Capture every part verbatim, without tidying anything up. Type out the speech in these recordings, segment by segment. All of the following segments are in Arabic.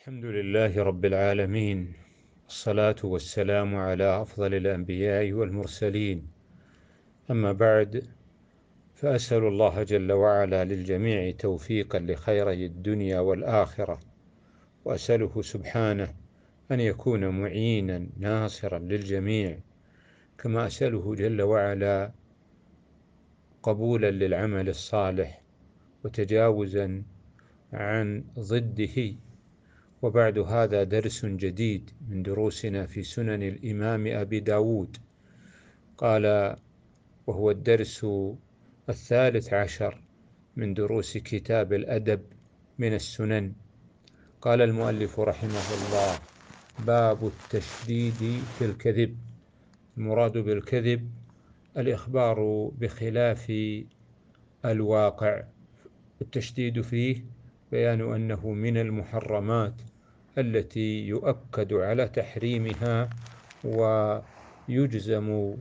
الحمد لله رب العالمين، الصلاة والسلام على أفضل الأنبياء والمرسلين. أما بعد، فأسأل الله جل وعلا للجميع توفيقا لخيري الدنيا والآخرة، وأسأله سبحانه أن يكون معينا ناصرا للجميع، كما أسأله جل وعلا قبولا للعمل الصالح وتجاوزا عن ضده. وبعد، هذا درس جديد من دروسنا في سنن الإمام أبي داود، قال وهو الدرس الثالث عشر من دروس كتاب الأدب من السنن. قال المؤلف رحمه الله: باب التشديد في الكذب. المراد بالكذب الإخبار بخلاف الواقع، التشديد فيه بيان أنه من المحرمات التي يؤكد على تحريمها ويجزم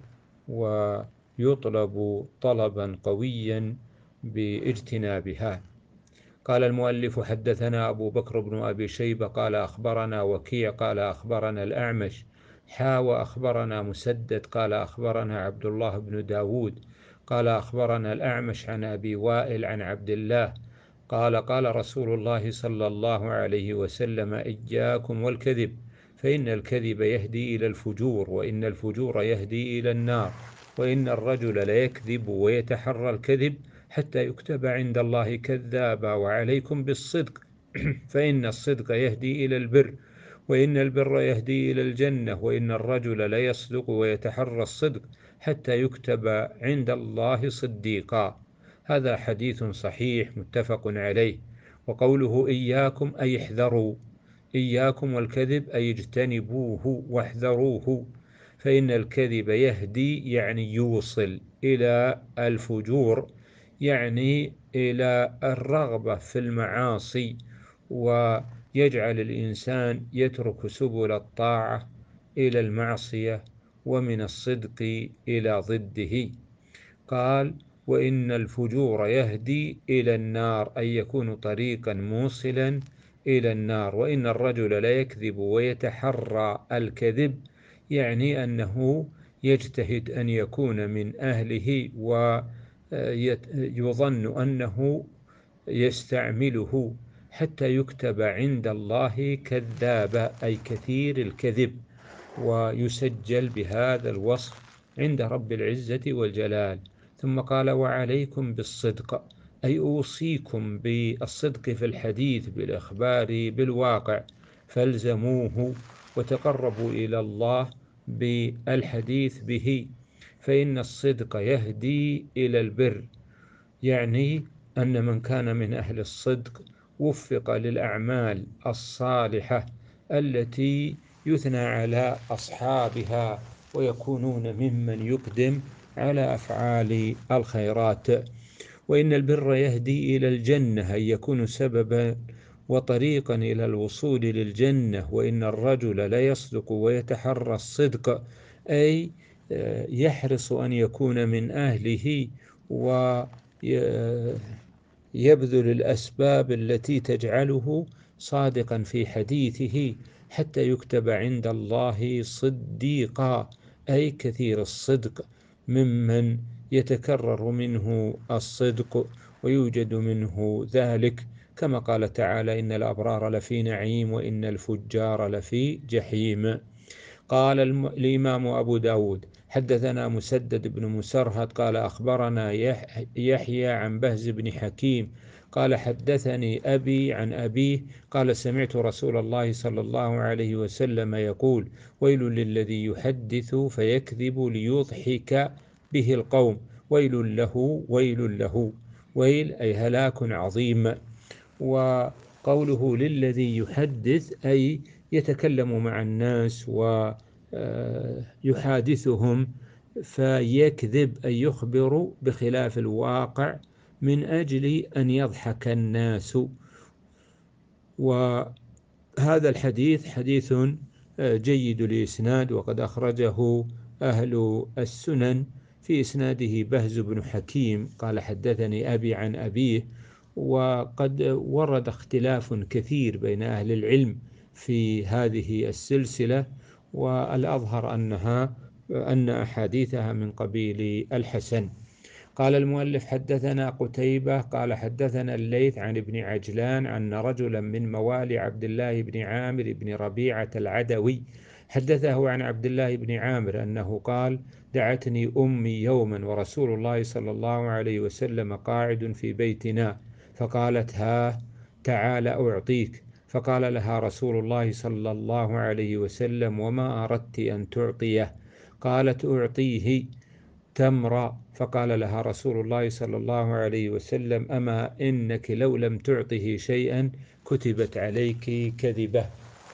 ويطلب طلبا قويا باجتنابها. قال المؤلف: حدثنا أبو بكر بن أبي شيبة قال أخبرنا وكيع قال أخبرنا الأعمش حا وأخبرنا مسدد قال أخبرنا عبد الله بن داود قال أخبرنا الأعمش عن أبي وائل عن عبد الله قال قال رسول الله صلى الله عليه وسلم: إياكم والكذب، فإن الكذب يهدي إلى الفجور، وإن الفجور يهدي إلى النار، وإن الرجل ليكذب ويتحرى الكذب حتى يكتب عند الله كذابا، وعليكم بالصدق فإن الصدق يهدي إلى البر، وإن البر يهدي إلى الجنة، وإن الرجل ليصدق ويتحرى الصدق حتى يكتب عند الله صديقا. هذا حديث صحيح متفق عليه. وقوله إياكم أي احذروا، إياكم والكذب أي اجتنبوه واحذروه، فإن الكذب يهدي يعني يوصل إلى الفجور، يعني إلى الرغبة في المعاصي، ويجعل الإنسان يترك سبل الطاعة إلى المعصية، ومن الصدق إلى ضده. قال: وإن الفجور يهدي إلى النار، أي يكون طريقا موصلا إلى النار. وإن الرجل لا يكذب ويتحرى الكذب، يعني أنه يجتهد أن يكون من أهله ويظن أنه يستعمله حتى يكتب عند الله كذابا، أي كثير الكذب، ويسجل بهذا الوصف عند رب العزة والجلال. ثم قال: وعليكم بالصدق، أي أوصيكم بالصدق في الحديث بالإخبار بالواقع، فالزموه وتقربوا إلى الله بالحديث به، فإن الصدق يهدي إلى البر، يعني أن من كان من أهل الصدق وفق للأعمال الصالحة التي يثنى على أصحابها ويكونون ممن يقدم على أفعال الخيرات. وإن البر يهدي إلى الجنة، أي يكون سببا وطريقا إلى الوصول للجنة. وإن الرجل لا يصدق ويتحرى الصدق، أي يحرص أن يكون من أهله ويبذل الأسباب التي تجعله صادقا في حديثه حتى يكتب عند الله صديقا، أي كثير الصدق، ممن يتكرر منه الصدق ويوجد منه ذلك، كما قال تعالى: إن الأبرار لفي نعيم وإن الفجار لفي جحيم. قال الإمام أبو داود: حدثنا مسدد بن مسرهد قال أخبرنا يحيى عن بهز بن حكيم قال حدثني أبي عن أبيه قال: سمعت رسول الله صلى الله عليه وسلم يقول: ويل للذي يحدث فيكذب ليضحك به القوم، ويل له ويل له، ويل أي هلاك عظيم. وقوله للذي يحدث أي يتكلم مع الناس ويحادثهم، فيكذب أي يخبر بخلاف الواقع من أجل أن يضحك الناس. وهذا الحديث حديث جيد الإسناد، وقد أخرجه أهل السنن. في إسناده بهز بن حكيم قال حدثني أبي عن أبيه، وقد ورد اختلاف كثير بين أهل العلم في هذه السلسلة، والأظهر أنها أن أحاديثها من قبيل الحسن. قال المؤلف حدثنا قتيبة قال حدثنا الليث عن ابن عجلان أن رجلا من موالي عبد الله بن عامر بن ربيعة العدوي حدثه عن عبد الله بن عامر أنه قال: دعتني أمي يوما ورسول الله صلى الله عليه وسلم قاعد في بيتنا، فقالت: ها تعال أعطيك. فقال لها رسول الله صلى الله عليه وسلم: وما أردت أن تعطيه؟ قالت: أعطيه تمرا. فقال لها رسول الله صلى الله عليه وسلم: أما إنك لو لم تعطه شيئا كتبت عليك كذبة.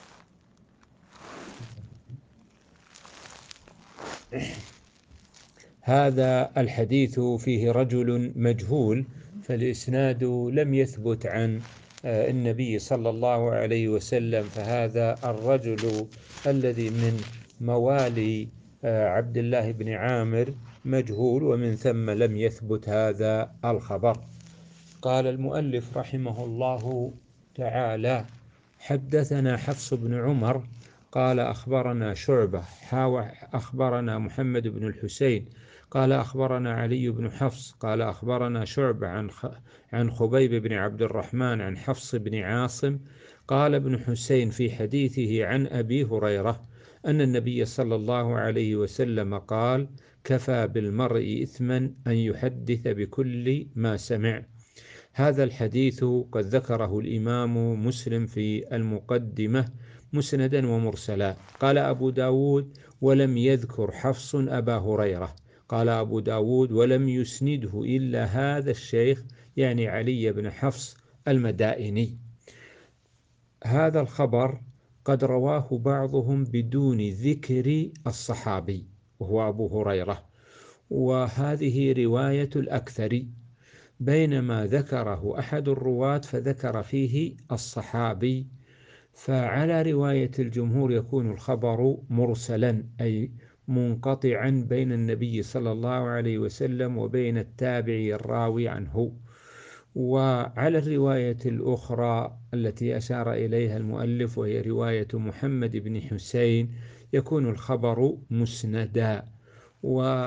هذا الحديث فيه رجل مجهول، فالإسناد لم يثبت عن النبي صلى الله عليه وسلم، فهذا الرجل الذي من موالي عبد الله بن عامر مجهول، ومن ثم لم يثبت هذا الخبر. قال المؤلف رحمه الله تعالى: حدثنا حفص بن عمر قال أخبرنا شعبة حاوى أخبرنا محمد بن الحسين قال أخبرنا علي بن حفص قال أخبرنا شعبة عن عن خبيب بن عبد الرحمن عن حفص بن عاصم قال ابن حسين في حديثه عن أبي هريرة أن النبي صلى الله عليه وسلم قال: كفى بالمرء إثما أن يحدث بكل ما سمع. هذا الحديث قد ذكره الإمام مسلم في المقدمة مسندا ومرسلا. قال أبو داود: ولم يذكر حفص أبا هريرة. قال أبو داود: ولم يسنده إلا هذا الشيخ، يعني علي بن حفص المدائني. هذا الخبر قد رواه بعضهم بدون ذكر الصحابي وهو أبو هريرة، وهذه رواية الأكثر، بينما ذكره أحد الرواة فذكر فيه الصحابي. فعلى رواية الجمهور يكون الخبر مرسلا، أي منقطعا بين النبي صلى الله عليه وسلم وبين التابعي الراوي عنه. وعلى الرواية الأخرى التي أشار إليها المؤلف وهي رواية محمد بن حسين يكون الخبر مسندا. و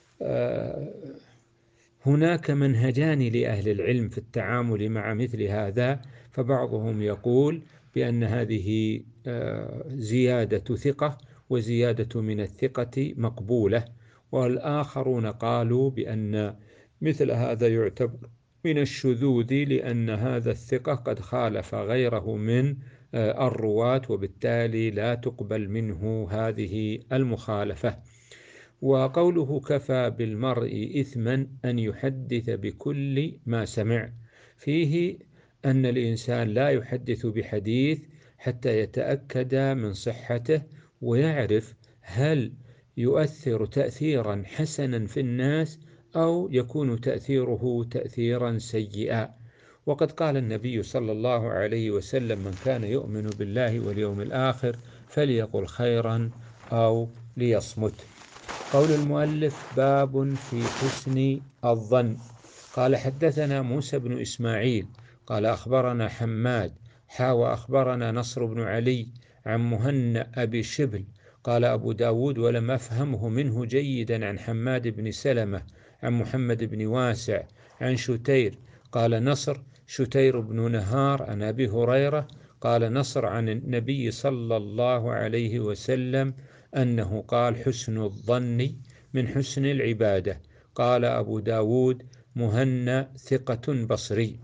هناك منهجان لأهل العلم في التعامل مع مثل هذا، فبعضهم يقول بأن هذه زيادة ثقة وزيادة من الثقة مقبولة، والآخرون قالوا بأن مثل هذا يعتبر من الشذوذ، لأن هذا الثقة قد خالف غيره من الرواة، وبالتالي لا تقبل منه هذه المخالفة. وقوله كفى بالمرء إثما أن يحدث بكل ما سمع، فيه أن الإنسان لا يحدث بحديث حتى يتأكد من صحته ويعرف هل يؤثر تأثيرا حسنا في الناس أو يكون تأثيره تأثيرا سيئا. وقد قال النبي صلى الله عليه وسلم: من كان يؤمن بالله واليوم الآخر فليقل خيرا أو ليصمت. قول المؤلف: باب في حسن الظن. قال حدثنا موسى بن إسماعيل قال أخبرنا حماد حاوى أخبرنا نصر بن علي عن مهنا أبي شبل قال أبو داود: ولم أفهمه منه جيدا عن حماد بن سلمة عن محمد بن واسع عن شتير قال نصر: شتير بن نهار عن أبي هريرة قال نصر عن النبي صلى الله عليه وسلم أنه قال: حسن الظن من حسن العبادة. قال أبو داود: مهنا ثقة بصري.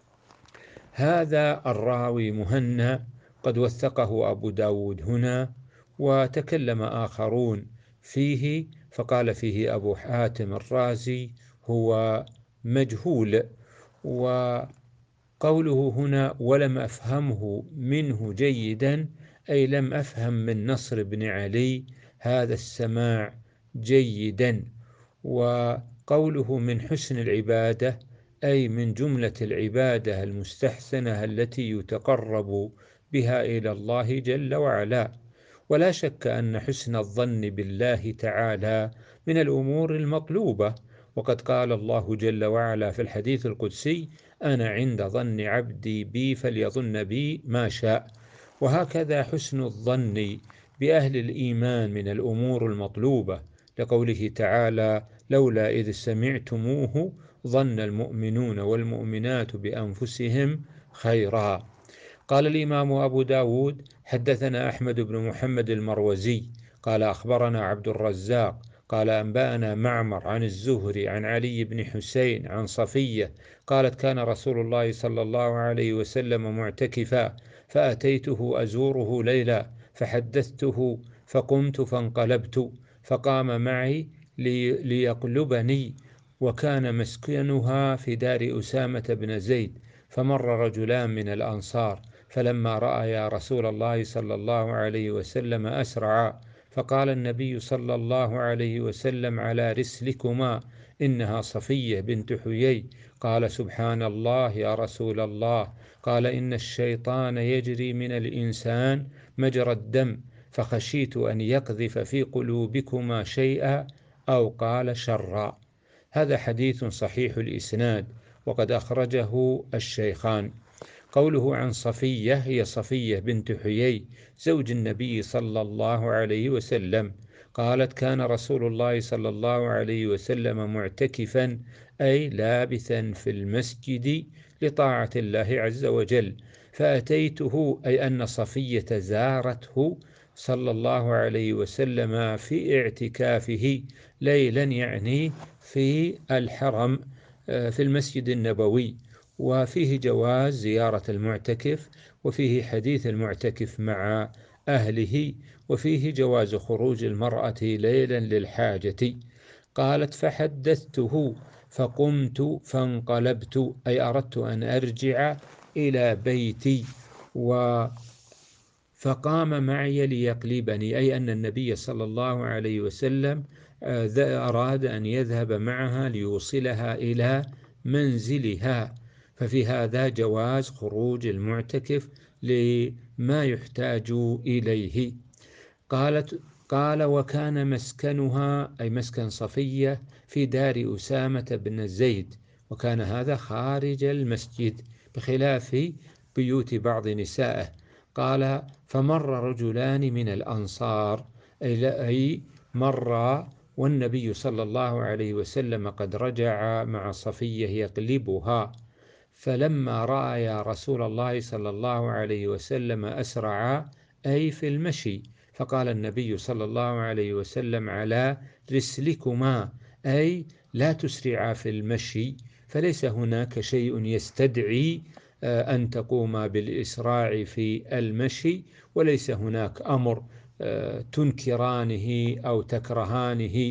هذا الراوي مهنا قد وثقه أبو داود هنا، وتكلم آخرون فيه، فقال فيه أبو حاتم الرازي: هو مجهول. وقوله هنا ولم أفهمه منه جيدا، أي لم أفهم من نصر بن علي هذا السماع جيدا. وقوله من حسن العبادة، أي من جملة العبادة المستحسنة التي يتقرب بها إلى الله جل وعلا. ولا شك أن حسن الظن بالله تعالى من الأمور المطلوبة، وقد قال الله جل وعلا في الحديث القدسي: أنا عند ظن عبدي بي فليظن بي ما شاء. وهكذا حسن الظن بأهل الإيمان من الأمور المطلوبة، لقوله تعالى: لولا إذ سمعتموه ظن المؤمنون والمؤمنات بأنفسهم خيرا. قال الإمام أبو داود: حدثنا أحمد بن محمد المروزي قال أخبرنا عبد الرزاق قال أنبأنا معمر عن الزهري عن علي بن حسين عن صفية قالت: كان رسول الله صلى الله عليه وسلم معتكفا، فأتيته أزوره ليلا، فحدثته، فقمت فانقلبت، فقام معي لي ليقلبني، وكان مسكنها في دار أسامة بن زيد، فمر رجلان من الأنصار، فلما رأيا رسول الله صلى الله عليه وسلم أسرعا، فقال النبي صلى الله عليه وسلم: على رسلكما، إنها صفية بنت حيي. قال: سبحان الله يا رسول الله. قال: إن الشيطان يجري من الإنسان مجرى الدم، فخشيت أن يقذف في قلوبكما شيئا، أو قال شرا. هذا حديث صحيح الإسناد، وقد أخرجه الشيخان. قوله عن صفية هي صفية بنت حيي زوج النبي صلى الله عليه وسلم. قالت: كان رسول الله صلى الله عليه وسلم معتكفا، أي لابثا في المسجد لطاعة الله عز وجل، فأتيته، أي أن صفية زارته صلى الله عليه وسلم في اعتكافه ليلا، يعني في الحرم في المسجد النبوي. وفيه جواز زيارة المعتكف، وفيه حديث المعتكف مع أهله، وفيه جواز خروج المرأة ليلا للحاجة. قالت: فحدثته، فقمت فانقلبت، أي أردت أن أرجع إلى بيتي، و فقام معي ليقلبني، أي أن النبي صلى الله عليه وسلم أراد أن يذهب معها ليوصلها إلى منزلها. ففي هذا جواز خروج المعتكف لما يحتاج إليه. قالت قال: وكان مسكنها، أي مسكن صفية، في دار أسامة بن زيد، وكان هذا خارج المسجد بخلاف بيوت بعض نسائه. قال: فمر رجلان من الأنصار، أي مر والنبي صلى الله عليه وسلم قد رجع مع صفية يقلبها، فلما رأى رسول الله صلى الله عليه وسلم أسرعا، أي في المشي، فقال النبي صلى الله عليه وسلم: على رسلكما، أي لا تسرعا في المشي، فليس هناك شيء يستدعي أن تقوما بالإسراع في المشي، وليس هناك أمر تنكرانه أو تكرهانه.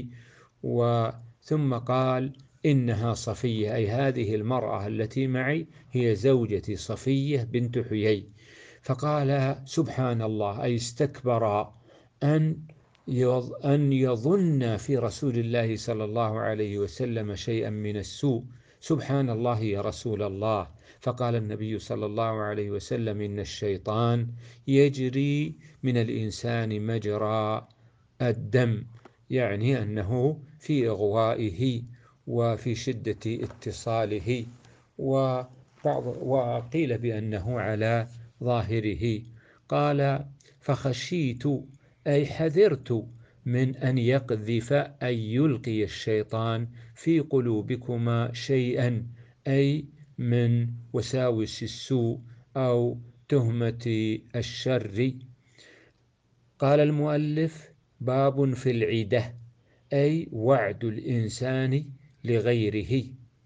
وثم قال: إنها صفية، أي هذه المرأة التي معي هي زوجتي صفية بنت حيي. فقال: سبحان الله، أي استكبر أن أن يظن في رسول الله صلى الله عليه وسلم شيئا من السوء. سبحان الله يا رسول الله. فقال النبي صلى الله عليه وسلم: إن الشيطان يجري من الإنسان مجرى الدم، يعني أنه في إغوائه وفي شدة اتصاله، وبعض وقيل بأنه على ظاهره. قال: فخشيت، أي حذرت من أن يقذف، أي يلقي الشيطان في قلوبكما شيئا، أي من وساوس السوء أو تهمة الشر. قال المؤلف: باب في العدة، أي وعد الإنسان لغيره.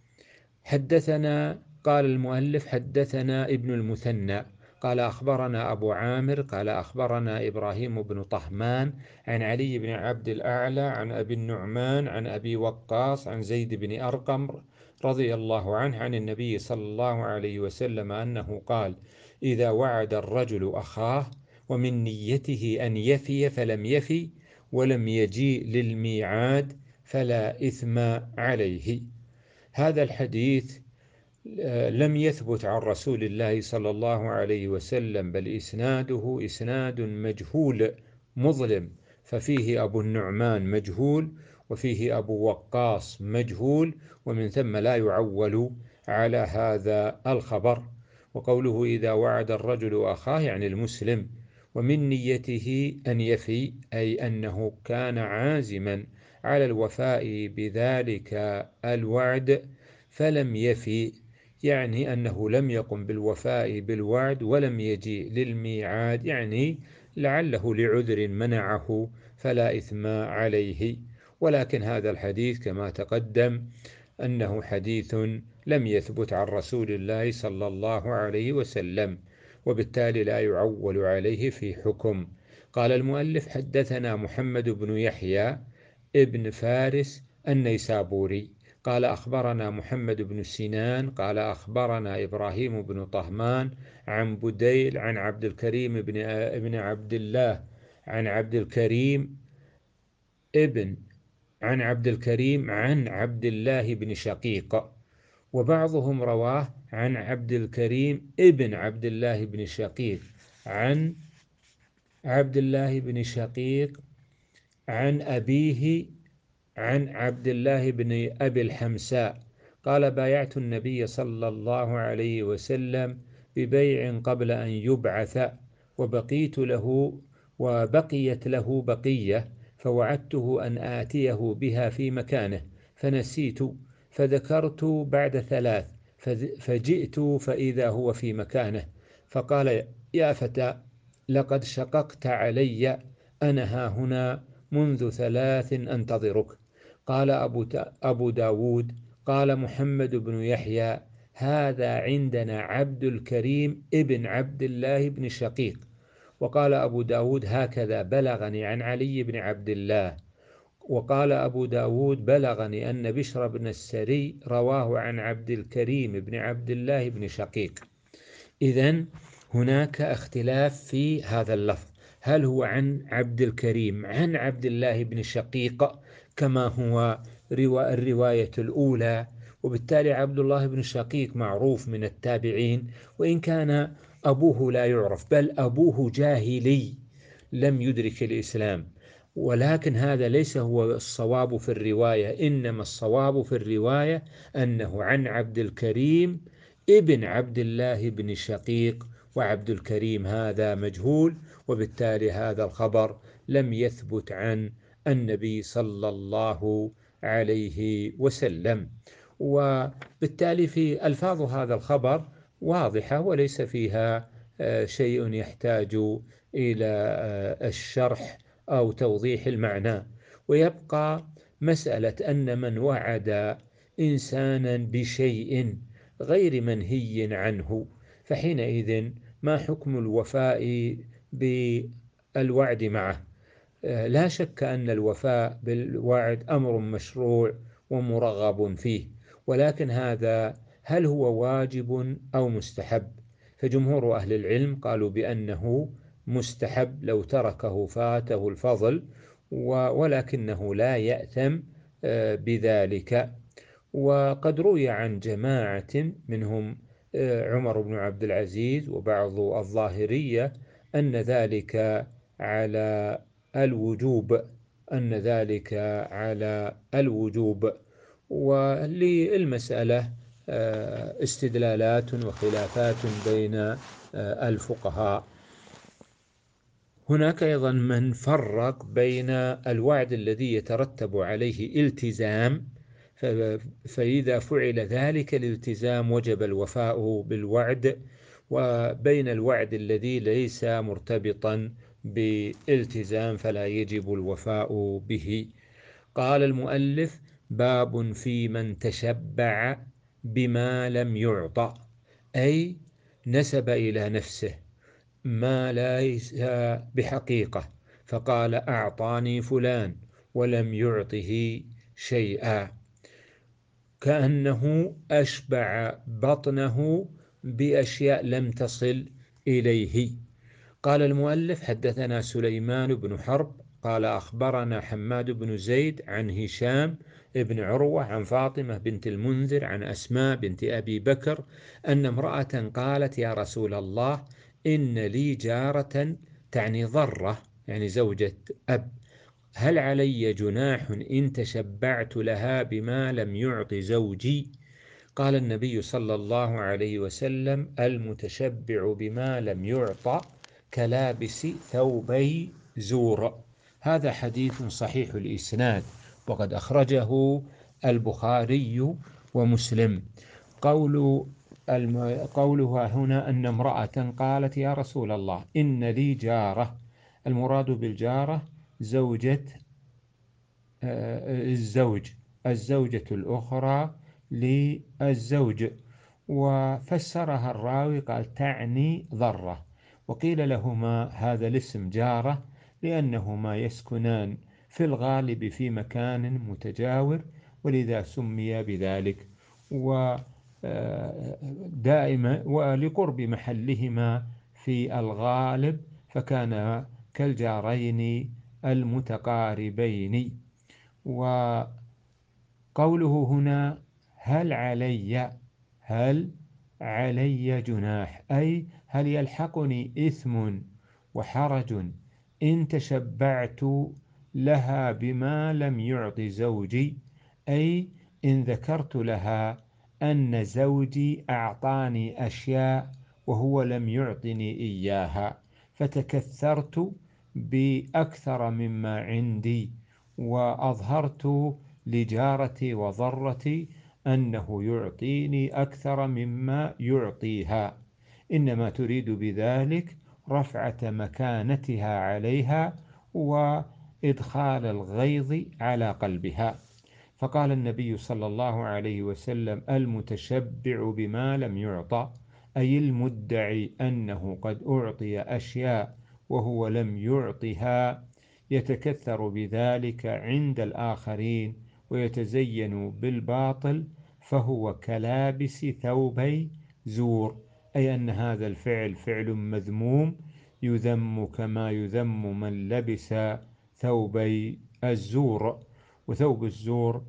حدثنا قال المؤلف: حدثنا ابن المثنى قال أخبرنا أبو عامر قال أخبرنا إبراهيم بن طهمان عن علي بن عبد الأعلى عن أبي النعمان عن أبي وقاص عن زيد بن أرقم رضي الله عنه عن النبي صلى الله عليه وسلم أنه قال: إذا وعد الرجل أخاه ومن نيته أن يفي فلم يفي ولم يجيء للميعاد فلا إثم عليه. هذا الحديث لم يثبت عن رسول الله صلى الله عليه وسلم، بل إسناده إسناد مجهول مظلم، ففيه أبو النعمان مجهول، وفيه أبو وقاص مجهول، ومن ثم لا يعول على هذا الخبر. وقوله إذا وعد الرجل أخاه يعني المسلم ومن نيته أن يفي، أي أنه كان عازما على الوفاء بذلك الوعد فلم يفي، يعني أنه لم يقم بالوفاء بالوعد ولم يجيء للميعاد، يعني لعله لعذر منعه فلا إثم عليه. ولكن هذا الحديث كما تقدم أنه حديث لم يثبت عن رسول الله صلى الله عليه وسلم، وبالتالي لا يعول عليه في حكم. قال المؤلف حدثنا محمد بن يحيى ابن فارس النيسابوري قال أخبرنا محمد بن سنان قال أخبرنا إبراهيم بن طهمان عن بديل عن عبد الكريم بن ابن عبد الله عن عبد الكريم ابن عن عبد الكريم عن عبد الله بن شقيق، وبعضهم رواه عن عبد الكريم ابن عبد الله بن شقيق عن عبد الله بن شقيق عن أبيه عن عبد الله بن أبي الحمساء قال بايعت النبي صلى الله عليه وسلم ببيع قبل أن يبعث، وبقيت له وبقيت له بقية، فوعدته أن آتيه بها في مكانه فنسيت، فذكرت بعد ثلاث فجئت فإذا هو في مكانه، فقال يا فتى لقد شققت علي، أنا ها هنا منذ ثلاث أنتظرك. قال أبو, أبو داود قال محمد بن يحيى هذا عندنا عبد الكريم ابن عبد الله بن شقيق. وقال أبو داود هكذا بلغني عن علي بن عبد الله. وقال أبو داود بلغني أن بشر بن السري رواه عن عبد الكريم بن عبد الله بن شقيق. إذن هناك اختلاف في هذا اللفظ، هل هو عن عبد الكريم عن عبد الله بن شقيق كما هو الرواية الأولى، وبالتالي عبد الله بن شقيق معروف من التابعين، وإن كان أبوه لا يعرف بل أبوه جاهلي لم يدرك الإسلام، ولكن هذا ليس هو الصواب في الرواية، إنما الصواب في الرواية أنه عن عبد الكريم ابن عبد الله بن شقيق، وعبد الكريم هذا مجهول، وبالتالي هذا الخبر لم يثبت عن النبي صلى الله عليه وسلم. وبالتالي في ألفاظ هذا الخبر واضحة وليس فيها شيء يحتاج إلى الشرح أو توضيح المعنى. ويبقى مسألة أن من وعد إنسانا بشيء غير منهي عنه، فحينئذ ما حكم الوفاء بالوعد معه؟ لا شك أن الوفاء بالوعد أمر مشروع ومرغب فيه، ولكن هذا هل هو واجب أو مستحب؟ فجمهور أهل العلم قالوا بأنه مستحب، لو تركه فاته الفضل، ولكنه لا يأثم بذلك. وقد روي عن جماعة منهم عمر بن عبد العزيز وبعض الظاهرية أن ذلك على الوجوب أن ذلك على الوجوب وللمسألة استدلالات وخلافات بين الفقهاء. هناك أيضا من فرق بين الوعد الذي يترتب عليه التزام، فإذا فعل ذلك الالتزام وجب الوفاء بالوعد، وبين الوعد الذي ليس مرتبطا بالالتزام فلا يجب الوفاء به. قال المؤلف باب في من تشبع بما لم يعطى، أي نسب إلى نفسه ما ليس بحقيقة فقال أعطاني فلان ولم يعطه شيئا، كأنه أشبع بطنه بأشياء لم تصل إليه. قال المؤلف حدثنا سليمان بن حرب قال أخبرنا حماد بن زيد عن هشام بن عروة عن فاطمة بنت المنذر عن أسماء بنت أبي بكر أن امرأة قالت يا رسول الله إن لي جارة، تعني ضرة يعني زوجة أب، هل علي جناح إن تشبعت لها بما لم يعط زوجي؟ قال النبي صلى الله عليه وسلم: المتشبع بما لم يعطى كلابس ثوبي زور. هذا حديث صحيح الإسناد، وقد أخرجه البخاري ومسلم. قول قولها هنا أن امرأة قالت: يا رسول الله، إن لي جارة. المراد بالجارة زوجة الزوج، الزوجة الأخرى للزوج. وفسرها الراوي قال: تعني ضرة. وقيل لهما هذا الاسم جارة لأنهما يسكنان في الغالب في مكان متجاور، ولذا سمي بذلك، ودائما ولقرب محلهما في الغالب، فكان كالجارين المتقاربين. وقوله هنا: هل علي هل علي جناح، أي هل يلحقني إثم وحرج إن تشبعت لها بما لم يعط زوجي، أي إن ذكرت لها أن زوجي أعطاني أشياء وهو لم يعطني إياها، فتكثرت بأكثر مما عندي، وأظهرت لجارتي وضرتي أنه يعطيني أكثر مما يعطيها، إنما تريد بذلك رفعة مكانتها عليها وإدخال الغيظ على قلبها. فقال النبي صلى الله عليه وسلم: المتشبع بما لم يعطى، أي المدعي أنه قد أعطي أشياء وهو لم يعطها، يتكثر بذلك عند الآخرين ويتزين بالباطل، فهو كلابس ثوبي زور، أي أن هذا الفعل فعل مذموم يذم كما يذم من لبس ثوبي الزور. وثوب الزور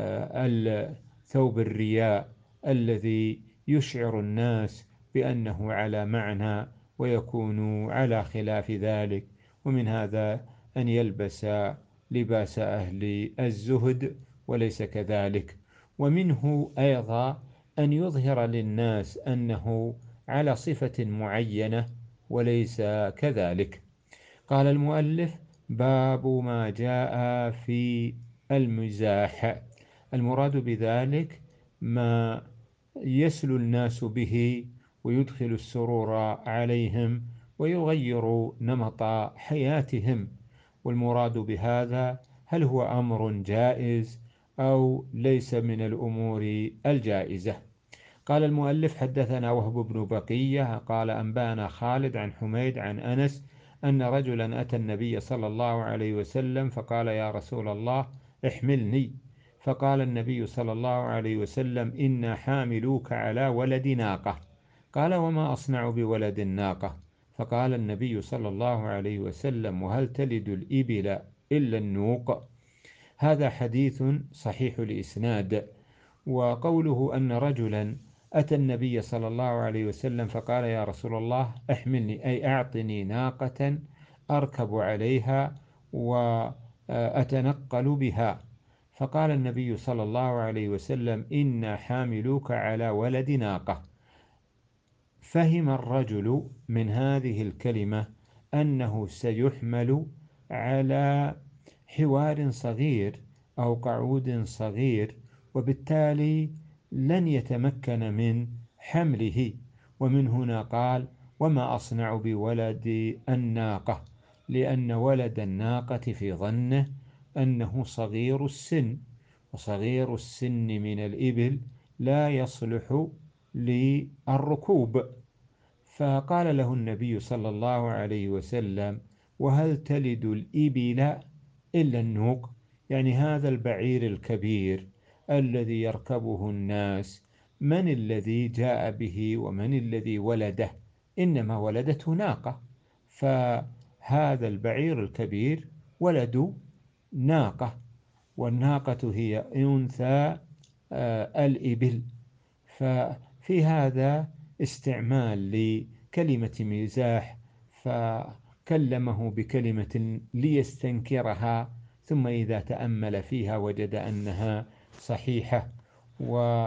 ثوب الرياء الذي يشعر الناس بأنه على معنى ويكون على خلاف ذلك، ومن هذا أن يلبس لباس أهل الزهد وليس كذلك. ومنه أيضا أن يظهر للناس أنه على صفة معينة وليس كذلك. قال المؤلف: باب ما جاء في المزاح. المراد بذلك ما يسلو الناس به ويدخل السرور عليهم ويغير نمط حياتهم. والمراد بهذا هل هو أمر جائز أو ليس من الأمور الجائزة. قال المؤلف: حدثنا وهب بن بقية قال أنبانا خالد عن حميد عن أنس أن رجلا أتى النبي صلى الله عليه وسلم فقال: يا رسول الله، احملني. فقال النبي صلى الله عليه وسلم: إنا حاملوك على ولد ناقة. قال: وما أصنع بولد الناقة؟ فقال النبي صلى الله عليه وسلم: وهل تلد الإبل إلا النوق؟ هذا حديث صحيح الإسناد. وقوله أن رجلا أتى النبي صلى الله عليه وسلم فقال: يا رسول الله، احملني، أي أعطني ناقة أركب عليها وأتنقل بها. فقال النبي صلى الله عليه وسلم: إنا حاملوك على ولد ناقة. فهم الرجل من هذه الكلمة أنه سيحمل على حوار صغير أو قعود صغير، وبالتالي لن يتمكن من حمله. ومن هنا قال: وما أصنع بولد الناقة، لأن ولد الناقة في ظنه أنه صغير السن، وصغير السن من الإبل لا يصلح للركوب. فقال له النبي صلى الله عليه وسلم: وهل تلد الإبل إلا النوق؟ يعني هذا البعير الكبير الذي يركبه الناس، من الذي جاء به ومن الذي ولده؟ إنما ولدته ناقة، فهذا البعير الكبير ولد ناقة، والناقة هي أنثى الإبل. ففي هذا استعمال لكلمة مزاح، فكلمه بكلمة ليستنكرها، ثم إذا تأمل فيها وجد أنها صحيحة.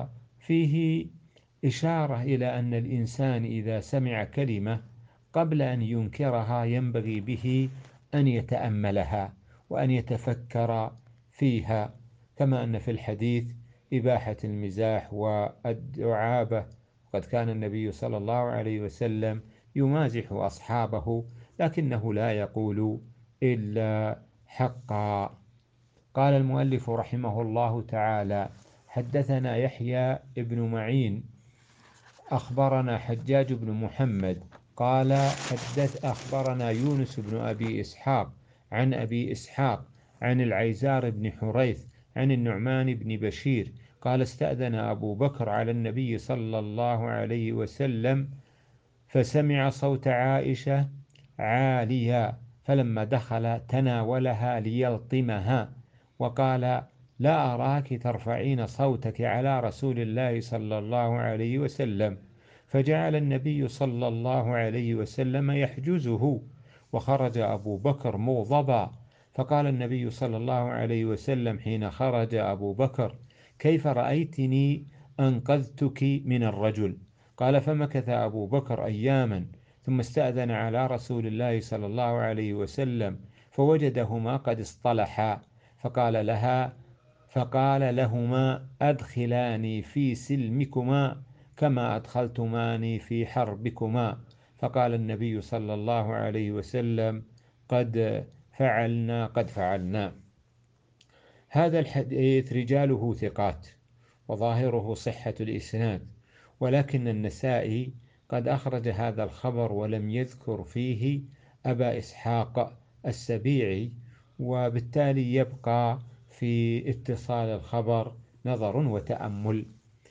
فيه إشارة إلى أن الإنسان إذا سمع كلمة قبل أن ينكرها ينبغي به أن يتأملها وأن يتفكر فيها، كما أن في الحديث إباحة المزاح والدعابة، وقد كان النبي صلى الله عليه وسلم يمازح أصحابه لكنه لا يقول إلا حقا. قال المؤلف رحمه الله تعالى: حدثنا يحيى ابن معين أخبرنا حجاج بن محمد قال حدث أخبرنا يونس بن أبي إسحاق عن أبي إسحاق عن العيزار بن حريث عن النعمان بن بشير قال: استأذن أبو بكر على النبي صلى الله عليه وسلم فسمع صوت عائشة عاليا، فلما دخل تناولها ليلطمها وقال: لا أراك ترفعين صوتك على رسول الله صلى الله عليه وسلم. فجعل النبي صلى الله عليه وسلم يحجزه، وخرج أبو بكر مغضبا، فقال النبي صلى الله عليه وسلم حين خرج أبو بكر: كيف رأيتني أنقذتك من الرجل؟ قال: فمكث أبو بكر أياما ثم استأذن على رسول الله صلى الله عليه وسلم فوجدهما قد اصطلحا، فقال لها فقال لهما: أدخلاني في سلمكما كما أدخلتماني في حربكما. فقال النبي صلى الله عليه وسلم: قد فعلنا قد فعلنا. هذا الحديث رجاله ثقات وظاهره صحة الإسناد، ولكن النسائي قد أخرج هذا الخبر ولم يذكر فيه أبا إسحاق السبيعي، وبالتالي يبقى في اتصال الخبر نظر وتأمل.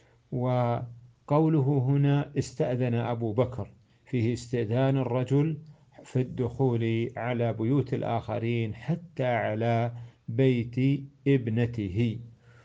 وقوله هنا استأذن أبو بكر فيه استئذان الرجل في الدخول على بيوت الآخرين حتى على بيت ابنته.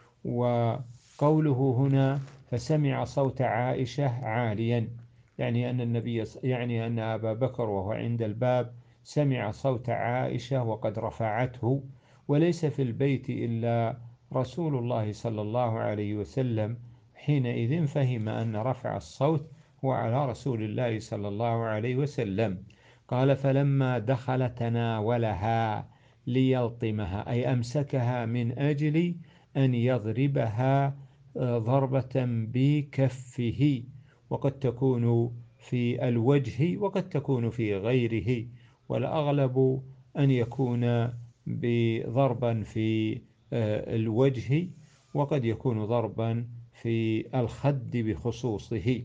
وقوله هنا فسمع صوت عائشة عاليا، يعني أن النبي يعني أن أبا بكر وهو عند الباب سمع صوت عائشة وقد رفعته، وليس في البيت إلا رسول الله صلى الله عليه وسلم، حينئذ فهم أن رفع الصوت هو على رسول الله صلى الله عليه وسلم. قال: فلما دخل تناولها ليلطمها، أي أمسكها من أجل أن يضربها ضربة بكفه، وقد تكون في الوجه وقد تكون في غيره، والأغلب أن يكون بضربا في الوجه، وقد يكون ضربا في الخد بخصوصه.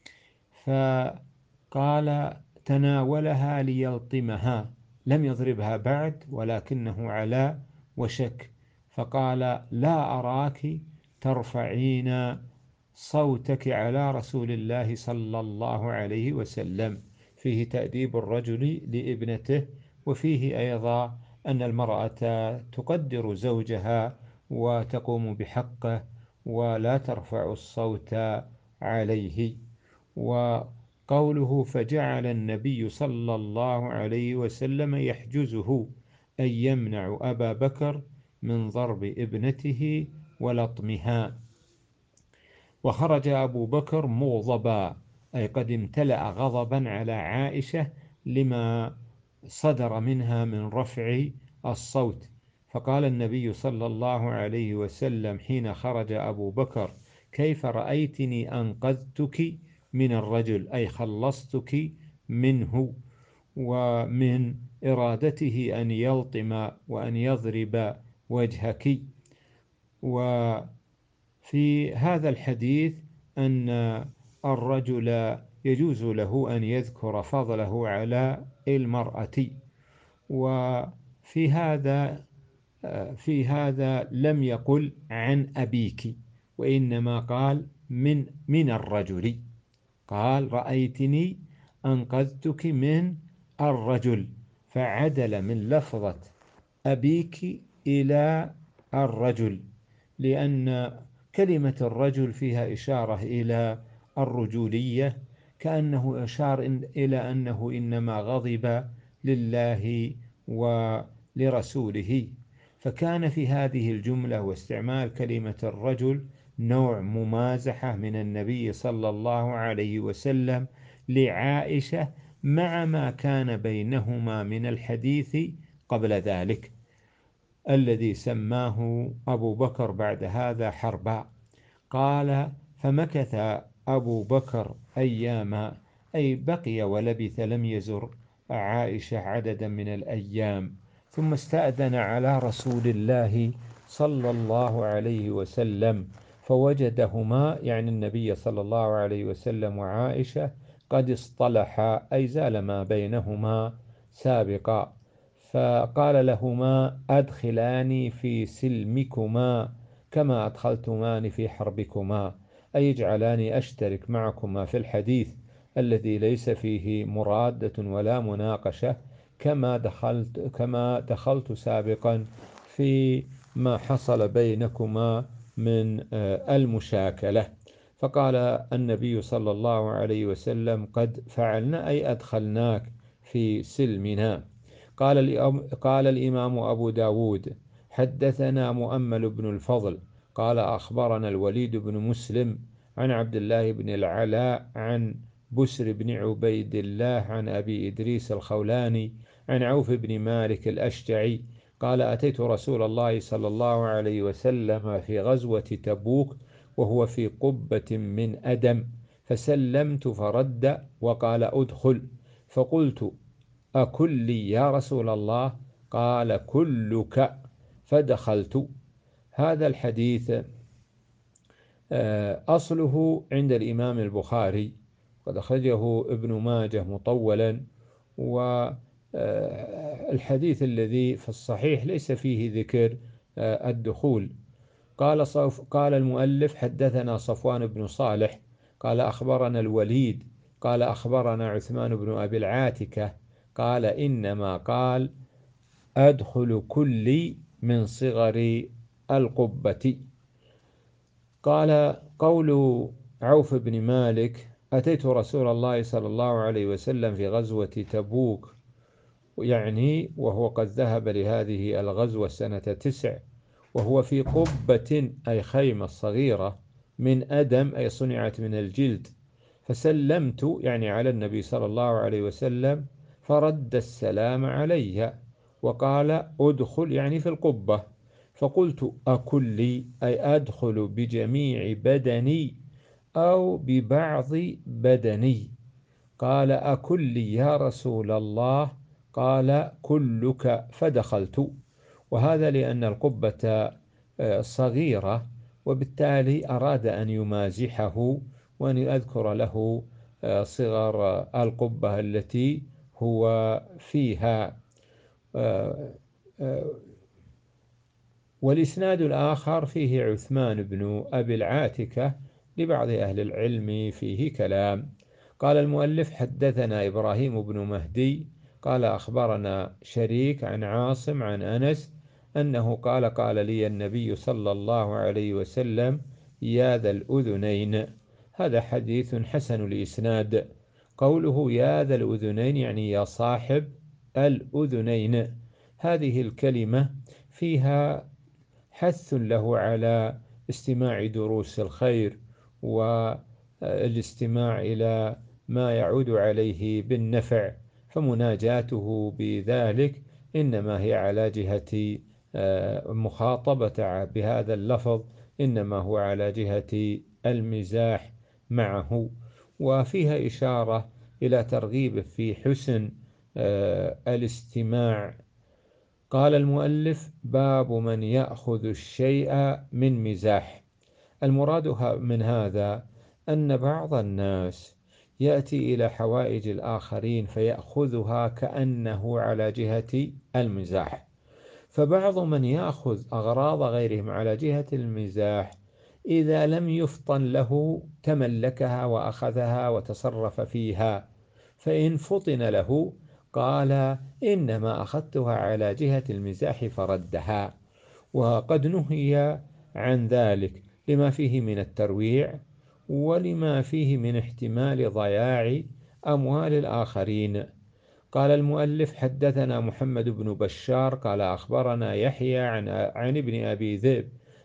فقال: تناولها ليلطمها، لم يضربها بعد ولكنه على وشك، فقال: لا أراك ترفعين صوتك على رسول الله صلى الله عليه وسلم. فيه تأديب الرجل لابنته، وفيه أيضا أن المرأة تقدر زوجها وتقوم بحقه ولا ترفع الصوت عليه. وقوله فجعل النبي صلى الله عليه وسلم يحجزه، أي يمنع أبا بكر من ضرب ابنته ولطمها. وخرج أبو بكر مغضبا، أي قد امتلأ غضبا على عائشة لما صدر منها من رفع الصوت. فقال النبي صلى الله عليه وسلم حين خرج أبو بكر: كيف رأيتني أنقذتك من الرجل، أي خلصتك منه ومن إرادته أن يلطم وأن يضرب وجهك. وفي هذا الحديث أن الرجل يجوز له أن يذكر فضله على المرأة، وفي هذا في هذا لم يقل عن أبيك، وإنما قال من من الرجل، قال: رأيتني أنقذتك من الرجل، فعدل من لفظة أبيك إلى الرجل، لأن كلمة الرجل فيها إشارة إلى الرجولية، كأنه أشار إلى أنه إنما غضب لله ولرسوله. فكان في هذه الجملة واستعمال كلمة الرجل نوع ممازحة من النبي صلى الله عليه وسلم لعائشة مع ما كان بينهما من الحديث قبل ذلك، الذي سماه أبو بكر بعد هذا حربا. قال: فمكث أبو بكر أياما، أي بقي ولبث لم يزر عائشة عددا من الأيام، ثم استأذن على رسول الله صلى الله عليه وسلم فوجدهما، يعني النبي صلى الله عليه وسلم وعائشة، قد اصطلحا، أي زال ما بينهما سابقا. فقال لهما: أدخلاني في سلمكما كما أدخلتمان في حربكما، أي اجعلاني أشترك معكما في الحديث الذي ليس فيه مرادة ولا مناقشة، كما دخلت كما دخلت سابقا في ما حصل بينكما من المشاكلة. فقال النبي صلى الله عليه وسلم: قد فعلنا، أي أدخلناك في سلمنا. قال قال الإمام أبو داود: حدثنا مؤمل بن الفضل قال أخبرنا الوليد بن مسلم عن عبد الله بن العلاء عن بسر بن عبيد الله عن أبي إدريس الخولاني عن عوف بن مالك الأشجعي قال: أتيت رسول الله صلى الله عليه وسلم في غزوة تبوك وهو في قبة من أدم، فسلمت فرد وقال: أدخل. فقلت: أكلي يا رسول الله؟ قال: كلك. فدخلت. هذا الحديث أصله عند الإمام البخاري، قد أخرجه ابن ماجه مطولا، والحديث الذي في الصحيح ليس فيه ذكر الدخول. قال صف قال المؤلف: حدثنا صفوان بن صالح قال أخبرنا الوليد قال أخبرنا عثمان بن أبي العاتكة قال: إنما قال: أدخل كلي من صغر القبة. قال: قول عوف بن مالك: أتيت رسول الله صلى الله عليه وسلم في غزوة تبوك، يعني وهو قد ذهب لهذه الغزوة سنة تسع، وهو في قبة، أي خيمة صغيرة، من أدم، أي صنعت من الجلد، فسلمت، يعني على النبي صلى الله عليه وسلم، فرد السلام علي وقال: أدخل، يعني في القبة. فقلت: أكلي، أي أدخل بجميع بدني أو ببعض بدني؟ قال: أكلي يا رسول الله؟ قال: كلك. فدخلت. وهذا لأن القبة صغيرة، وبالتالي أراد أن يمازحه وأن يذكر له صغر القبة التي هو فيها. والإسناد الآخر فيه عثمان بن أبي العاتكة، لبعض أهل العلم فيه كلام. قال المؤلف: حدثنا إبراهيم بن مهدي قال أخبرنا شريك عن عاصم عن أنس أنه قال: قال لي النبي صلى الله عليه وسلم: يا ذا الأذنين. هذا حديث حسن الإسناد. قوله يا ذا الأذنين يعني يا صاحب الأذنين، هذه الكلمة فيها حث له على استماع دروس الخير والاستماع إلى ما يعود عليه بالنفع، فمناجاته بذلك إنما هي على جهة مخاطبة بهذا اللفظ، إنما هو على جهة المزاح معه، وفيها إشارة إلى ترغيب في حسن الاستماع. قال المؤلف: باب من يأخذ الشيء من مزاح. المراد من هذا أن بعض الناس يأتي إلى حوائج الآخرين فيأخذها كأنه على جهة المزاح، فبعض من يأخذ أغراض غيرهم على جهة المزاح إذا لم يفطن له تملكها وأخذها وتصرف فيها، فإن فطن له قال: إنما أخذتها على جهة المزاح فردها. وقد نهي عن ذلك لما فيه من الترويع ولما فيه من احتمال ضياع أموال الآخرين. قال المؤلف: حدثنا محمد بن بشار قال أخبرنا يحيى عن, عن ابن أبي ذئب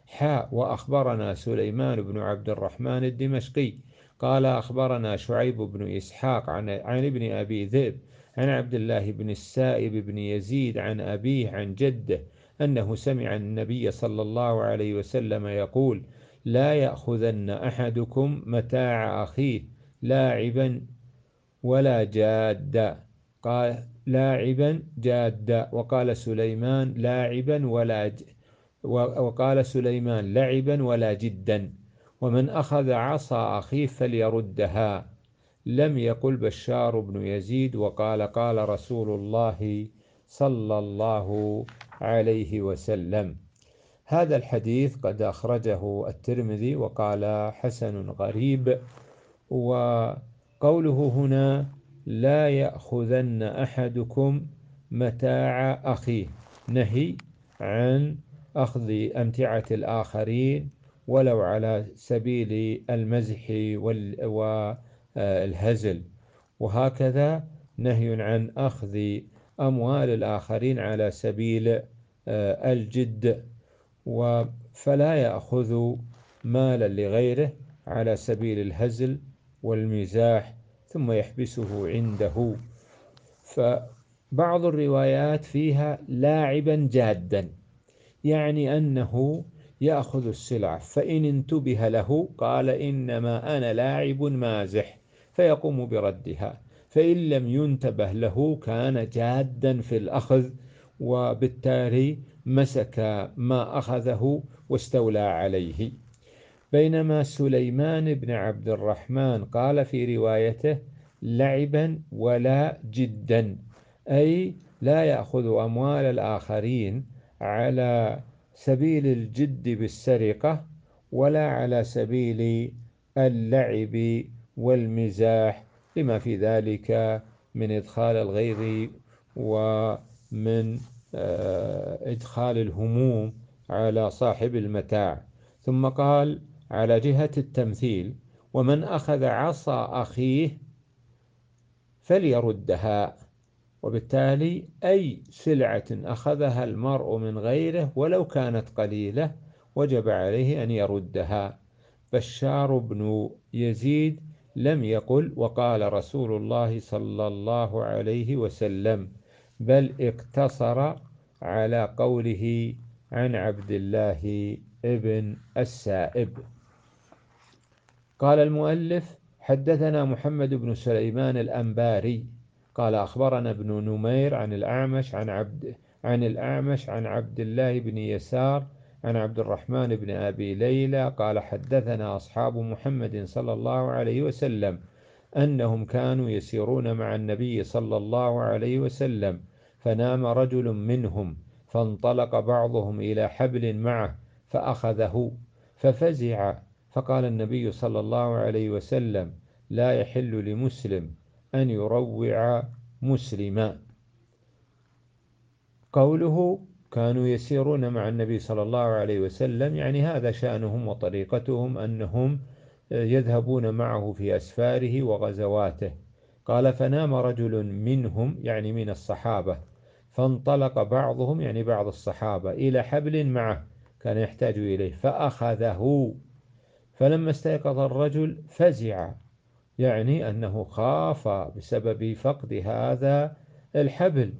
حاء وأخبرنا سليمان بن عبد الرحمن الدمشقي قال أخبرنا شعيب بن إسحاق عن, عن ابن أبي ذئب عن عبد الله بن السائب بن يزيد عن أبيه عن جده أنه سمع النبي صلى الله عليه وسلم يقول لا يأخذن أحدكم متاع أخيه لاعبا ولا جادا، قال لاعبا جادا، وقال سليمان لاعبا ولا ج... وقال سليمان لعبا ولا جدا، ومن أخذ عصا أخيه فليردها. لم يقل بشار بن يزيد وقال قال رسول الله صلى الله عليه وسلم. هذا الحديث قد أخرجه الترمذي وقال حسن غريب. وقوله هنا لا يأخذن أحدكم متاع أخيه نهي عن أخذ أمتعة الآخرين ولو على سبيل المزح والهزل، وهكذا نهي عن أخذ أموال الآخرين على سبيل الجد، فلا يأخذ مالا لغيره على سبيل الهزل والمزاح ثم يحبسه عنده. فبعض الروايات فيها لاعبا جادا، يعني أنه يأخذ السلعة فإن انتبه له قال إنما أنا لاعب مازح فيقوم بردها، فإن لم ينتبه له كان جادا في الأخذ وبالتالي مسك ما أخذه واستولى عليه. بينما سليمان بن عبد الرحمن قال في روايته لعبا ولا جدا، أي لا يأخذ أموال الآخرين على سبيل الجد بالسرقة ولا على سبيل اللعب والمزاح، لما في ذلك من إدخال الغيظ ومن إدخال الهموم على صاحب المتاع. ثم قال على جهة التمثيل ومن أخذ عصا أخيه فليردها، وبالتالي أي سلعة أخذها المرء من غيره ولو كانت قليلة وجب عليه أن يردها. بشار بن يزيد لم يقل وقال رسول الله صلى الله عليه وسلم، بل اقتصر على قوله عن عبد الله ابن السائب. قال المؤلف حدثنا محمد بن سليمان الأنباري قال أخبرنا ابن نمير عن الأعمش عن عبد عن الأعمش عن عبد الله بن يسار عن عبد الرحمن بن أبي ليلى قال حدثنا أصحاب محمد صلى الله عليه وسلم أنهم كانوا يسيرون مع النبي صلى الله عليه وسلم فنام رجل منهم فانطلق بعضهم إلى حبل معه فأخذه ففزع، فقال النبي صلى الله عليه وسلم لا يحل لمسلم أن يروع مسلما. قوله كانوا يسيرون مع النبي صلى الله عليه وسلم يعني هذا شأنهم وطريقتهم أنهم يذهبون معه في أسفاره وغزواته. قال فنام رجل منهم يعني من الصحابة فانطلق بعضهم يعني بعض الصحابة إلى حبل معه كان يحتاج إليه فأخذه، فلما استيقظ الرجل فزع يعني أنه خاف بسبب فقد هذا الحبل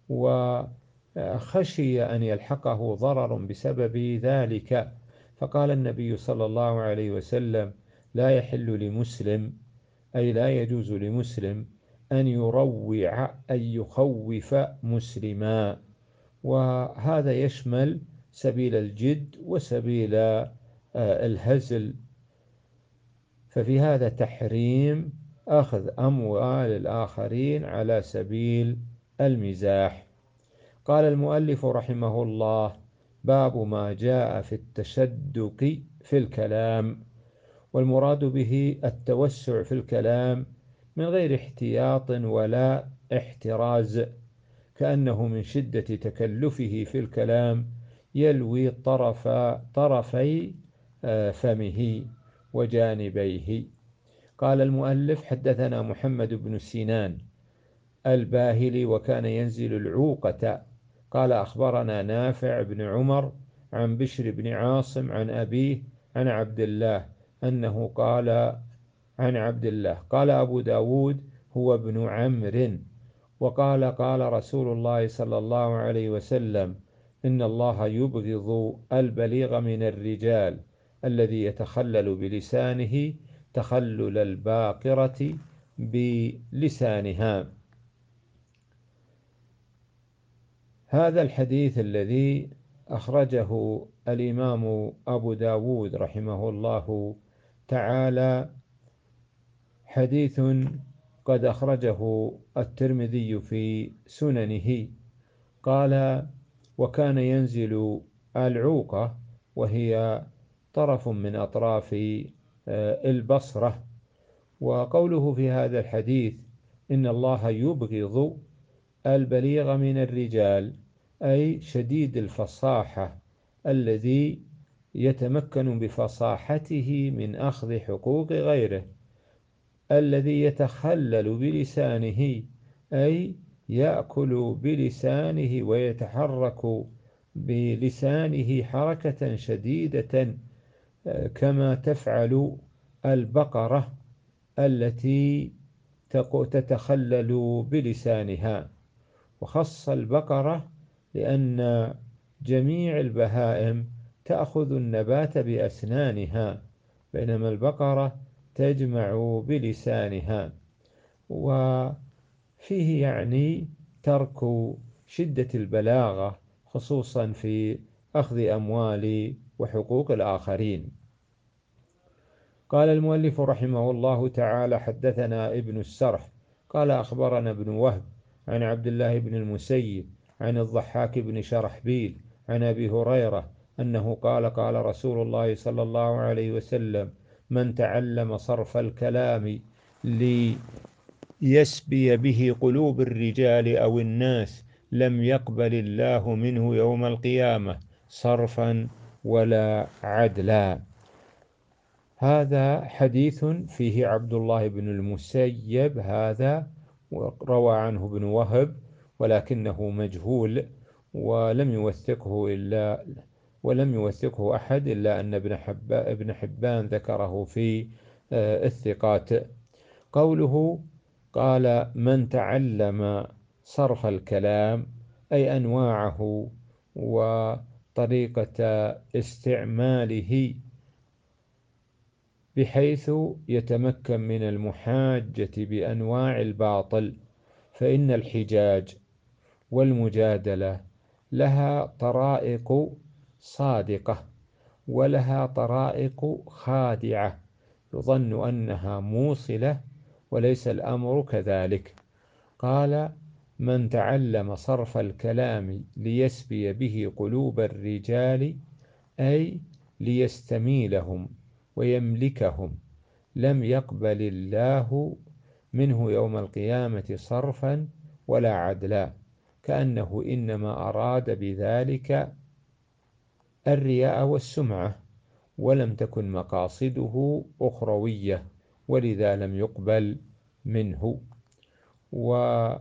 وخشي أن يلحقه ضرر بسبب ذلك، فقال النبي صلى الله عليه وسلم لا يحل لمسلم أي لا يجوز لمسلم أن يروع أن يخوف مسلما، وهذا يشمل سبيل الجد وسبيل الهزل. ففي هذا تحريم أخذ أموال الآخرين على سبيل المزاح. قال المؤلف رحمه الله باب ما جاء في التشدق في الكلام، والمراد به التوسع في الكلام من غير احتياط ولا احتراز، كأنه من شدة تكلفه في الكلام يلوي طرف طرفي فمه وجانبيه. قال المؤلف حدثنا محمد بن سنان الباهلي وكان ينزل العوقة قال أخبرنا نافع بن عمر عن بشر بن عاصم عن أبيه عن عبد الله أنه قال عن عبد الله قال أبو داود هو ابن عمرو وقال قال رسول الله صلى الله عليه وسلم إن الله يبغض البليغ من الرجال الذي يتخلل بلسانه تخلل الباقرة بلسانها. هذا الحديث الذي أخرجه الإمام أبو داود رحمه الله تعالى حديث قد أخرجه الترمذي في سننه. قال وكان ينزل العوقة وهي طرف من أطراف البصرة. وقوله في هذا الحديث إن الله يبغض البليغ من الرجال أي شديد الفصاحة الذي يتمكن بفصاحته من أخذ حقوق غيره، الذي يتخلل بلسانه أي يأكل بلسانه ويتحرك بلسانه حركة شديدة كما تفعل البقرة التي تتخلل بلسانها. وخص البقرة لأن جميع البهائم تأخذ النبات بأسنانها بينما البقرة تجمع بلسانها. وفيه يعني ترك شدة البلاغة خصوصا في أخذ أموال وحقوق الآخرين. قال المؤلف رحمه الله تعالى حدثنا ابن السرح قال أخبرنا ابن وهب عن عبد الله بن المسيب عن الضحاك بن شرحبيل عن أبي هريرة أنه قال قال رسول الله صلى الله عليه وسلم من تعلم صرف الكلام ليسبي به قلوب الرجال أو الناس لم يقبل الله منه يوم القيامة صرفا ولا عدلا. هذا حديث فيه عبد الله بن المسيب، هذا روى عنه ابن وهب ولكنه مجهول ولم يوثقه إلا ولم يوثقه أحد إلا أن ابن حبان, ابن حبان ذكره في الثقات. قوله قال من تعلم صرف الكلام أي أنواعه وطريقة استعماله بحيث يتمكن من المحاجة بأنواع الباطل، فإن الحجاج والمجادلة لها طرائق صادقة ولها طرائق خادعة يظن أنها موصلة وليس الأمر كذلك. قال من تعلم صرف الكلام ليسبي به قلوب الرجال أي ليستميلهم ويملكهم لم يقبل الله منه يوم القيامة صرفا ولا عدلا، كأنه إنما أراد بذلك الرياء والسمعة ولم تكن مقاصده أخروية ولذا لم يقبل منه. وقال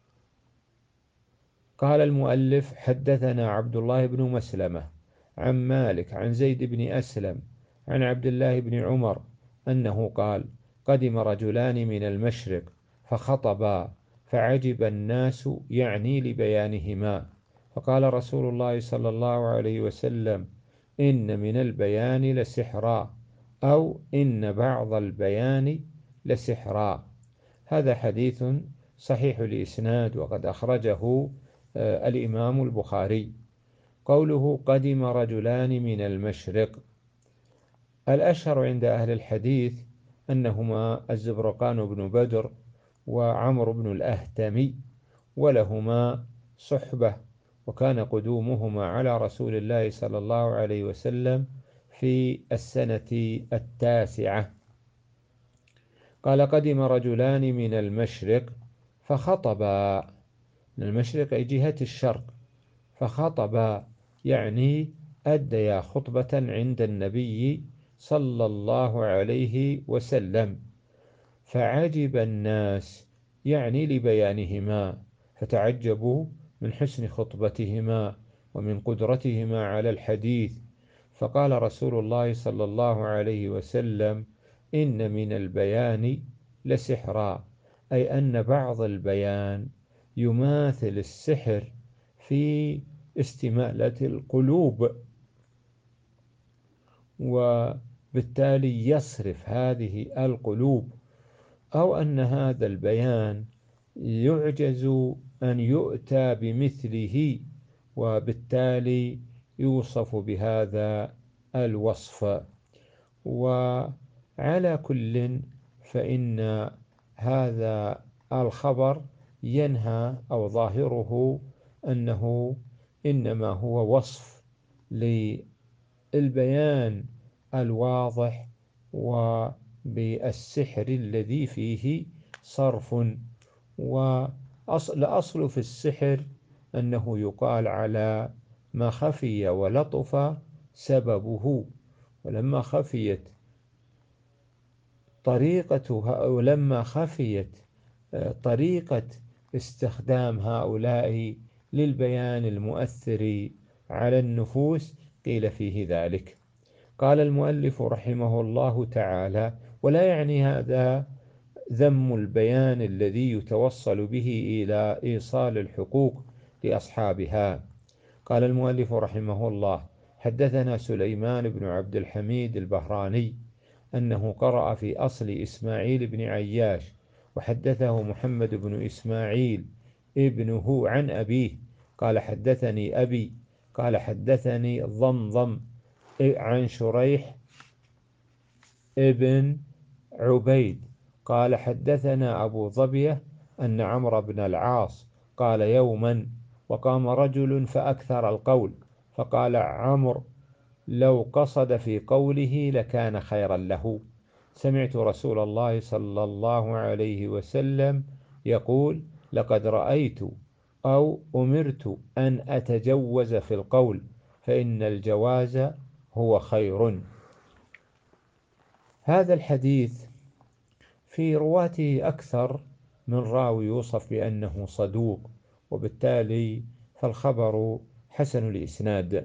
المؤلف حدثنا عبد الله بن مسلمة عن مالك عن زيد بن أسلم عن عبد الله بن عمر أنه قال قدم رجلان من المشرق فخطبا فعجب الناس يعني لبيانهما، فقال رسول الله صلى الله عليه وسلم إن من البيان لسحرا أو إن بعض البيان لسحرا. هذا حديث صحيح الإسناد وقد أخرجه الإمام البخاري. قوله قدم رجلان من المشرق، الأشهر عند أهل الحديث أنهما الزبرقان بن بدر وعمر بن الأهتمي ولهما صحبة، وكان قدومهما على رسول الله صلى الله عليه وسلم في السنة التاسعة. قال قدم رجلان من المشرق فخطبا، من المشرق أي جهة الشرق، فخطبا يعني أديا خطبة عند النبي صلى الله عليه وسلم، فعجب الناس يعني لبيانهما فتعجبوا من حسن خطبتهما ومن قدرتهما على الحديث. فقال رسول الله صلى الله عليه وسلم: إن من البيان لسحرا، أي أن بعض البيان يماثل السحر في استمالة القلوب، وبالتالي يصرف هذه القلوب، أو أن هذا البيان يعجز أن يؤتى بمثله، وبالتالي يوصف بهذا الوصف. وعلى كل فإن هذا الخبر ينهى أو ظاهره أنه إنما هو وصف للبيان الواضح وبالسحر الذي فيه صرف. وأصل أصل في السحر أنه يقال على ما خفي ولطف سببه، ولما خفيت طريقتها ولما خفيت طريقة استخدام هؤلاء للبيان المؤثر على النفوس قيل فيه ذلك. قال المؤلف رحمه الله تعالى: ولا يعني هذا ذم البيان الذي يتوصل به إلى إيصال الحقوق لأصحابها. قال المؤلف رحمه الله: حدثنا سليمان بن عبد الحميد البهراني أنه قرأ في أصل إسماعيل بن عياش، وحدثه محمد بن إسماعيل ابنه عن أبيه قال: حدثني أبي قال: حدثني ضمضم عن شريح ابن عبيد قال: حدثنا أبو ظبية أن عمرو بن العاص قال: يوما وقام رجل فأكثر القول، فقال عمرو: لو قصد في قوله لكان خيرا له. سمعت رسول الله صلى الله عليه وسلم يقول: لقد رأيت أو أمرت أن أتجوز في القول، فإن الجواز هو خير. هذا الحديث في رواته أكثر من راوي يوصف بأنه صدوق، وبالتالي فالخبر حسن الإسناد.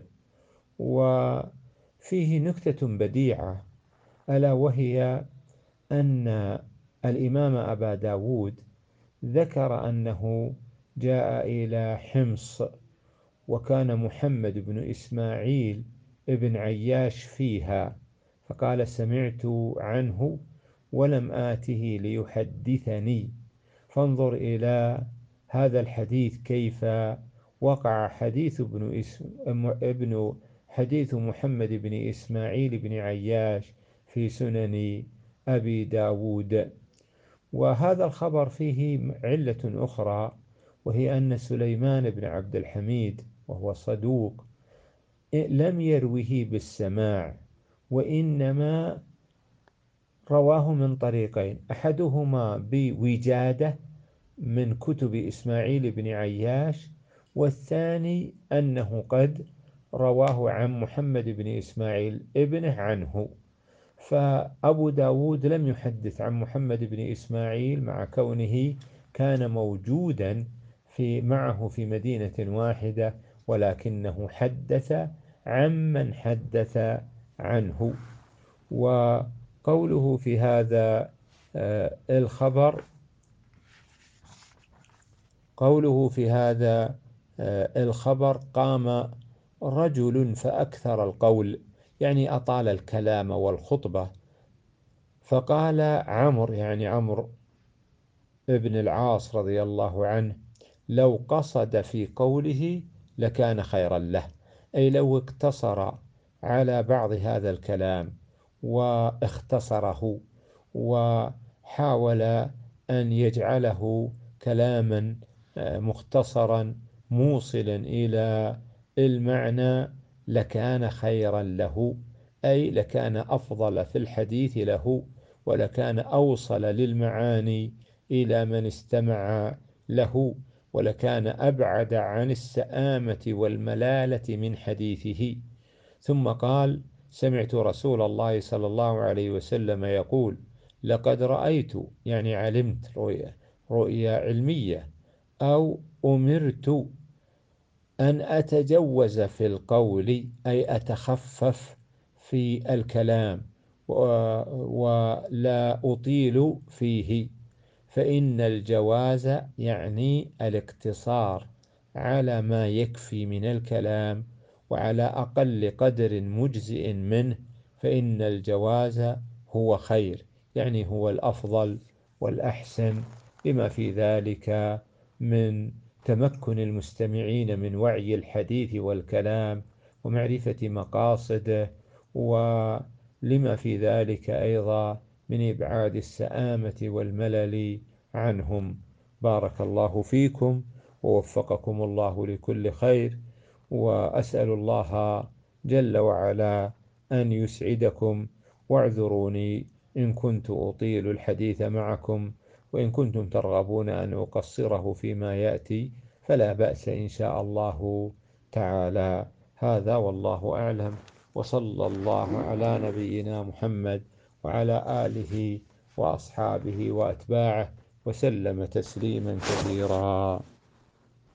وفيه نكتة بديعة، ألا وهي أن الإمام أبا داود ذكر أنه جاء إلى حمص، وكان محمد بن إسماعيل ابن عياش فيها، فقال: سمعت عنه ولم آته ليحدثني. فانظر إلى هذا الحديث كيف وقع حديث ابن, ابن حديث محمد بن إسماعيل بن عياش في سنن أبي داود. وهذا الخبر فيه علة أخرى، وهي أن سليمان بن عبد الحميد وهو صدوق لم يروه بالسماع، وإنما رواه من طريقين: أحدهما بوجادة من كتب إسماعيل بن عياش، والثاني أنه قد رواه عن محمد بن إسماعيل ابنه عنه. فأبو داود لم يحدث عن محمد بن إسماعيل مع كونه كان موجودا في معه في مدينة واحدة، ولكنه حدث عمن حدث عنه. وقوله في هذا الخبر قوله في هذا الخبر قام رجل فأكثر القول، يعني أطال الكلام والخطبة. فقال عمرو، يعني عمرو ابن العاص رضي الله عنه: لو قصد في قوله لكان خيرا له، أي لو اقتصر على بعض هذا الكلام واختصره وحاول أن يجعله كلاما مختصرا موصلا إلى المعنى لكان خيرا له، أي لكان أفضل في الحديث له، ولكان أوصل للمعاني إلى من استمع له، ولكان أبعد عن السآمة والملالة من حديثه. ثم قال: سمعت رسول الله صلى الله عليه وسلم يقول: لقد رأيت، يعني علمت، رؤية, رؤية علمية، أو أمرت أن أتجوز في القول، أي أتخفف في الكلام ولا أطيل فيه. فإن الجواز يعني الاقتصار على ما يكفي من الكلام وعلى أقل قدر مجزئ منه، فإن الجواز هو خير، يعني هو الأفضل والأحسن، بما في ذلك من تمكن المستمعين من وعي الحديث والكلام ومعرفة مقاصده، ولما في ذلك أيضا من إبعاد السآمة والملل عنهم. بارك الله فيكم ووفقكم الله لكل خير، وأسأل الله جل وعلا أن يسعدكم، واعذروني إن كنت أطيل الحديث معكم، وإن كنتم ترغبون أن أقصره فيما يأتي فلا بأس إن شاء الله تعالى. هذا والله أعلم، وصلى الله على نبينا محمد وعلى آله وأصحابه وأتباعه وسلم تسليما كثيرا.